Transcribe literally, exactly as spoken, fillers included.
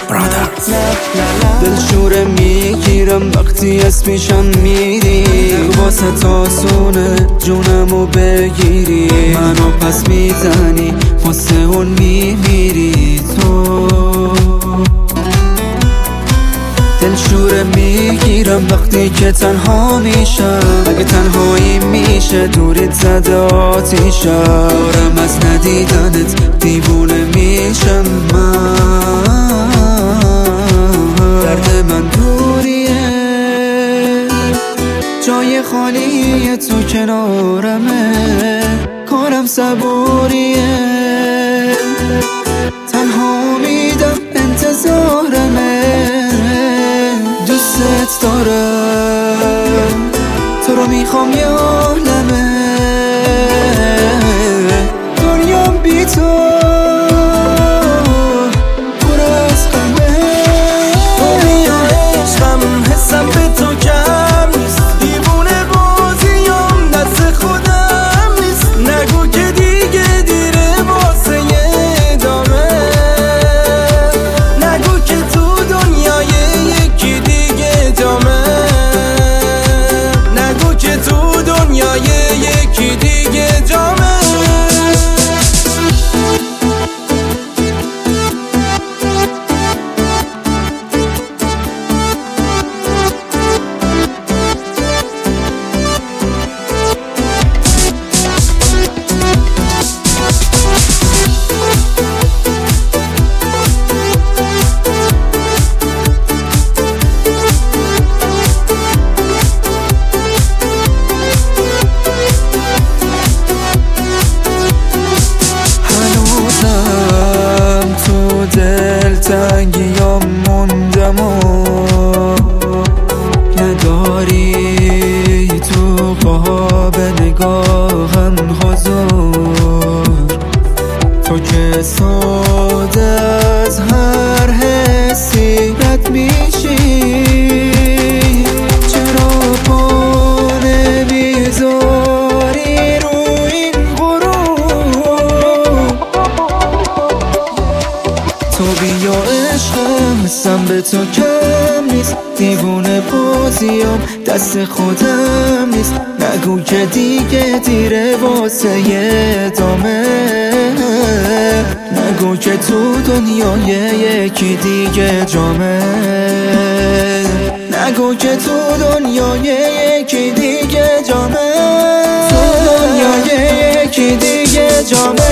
برادرز. دلشوره میگیرم وقتی اسمشم میری، واسه تاسونه جونمو بگیری، منو پس میزنی واسه اون میمیری تو. دلشوره میگیرم وقتی که تنها میشم، اگه تنهایی میشه دوریت زده آتیشم، دارم از ندیدنت دیوونه میشم من، درد من دوریه، جای خالی تو کنارمه، کارم صبوریه، تنها میدم انتظارمه، دوست دارم تو رو میخوام یه عالمه، دنیام بی تو پر از غمه. تو بیا عشقم حسم به تو کم نیست، دیوونه بازیام دست خودم نیست، نگو که دیگه دیره واسه ادامه، نگو که تو دنیای یکی دیگه جامه، نگو که تو دنیای یکی دیگه جامه. دلتنگیام موندم و نداری تو خواب نگاهم حضور، تو که ساده از هر حسی رد میشی، چرا پا نمیذاری رو این غروب؟ تو بیا عشقم حسم به تو کم نیست، دیوونه بازیام دست خودم نیست، نگو که دیگه دیره واسه ادامه، نگو که تو دنیای یکی دیگه جامه، نگو که تو دنیای یکی دیگه جامه، تو دنیای یکی دیگه جامه.